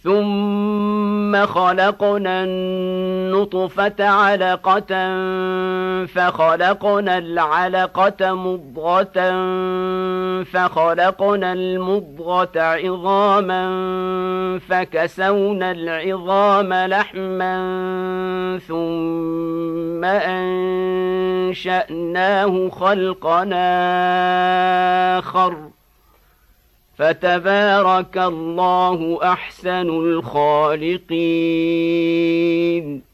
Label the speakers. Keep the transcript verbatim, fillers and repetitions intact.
Speaker 1: ثم خلقنا النطفة علقة فخلقنا العلقة مضغة فخلقنا المضغة عظاما فكسونا العظام لحما ثم أنشأناه خلقنا آخر فتبارك الله أحسن الخالقين.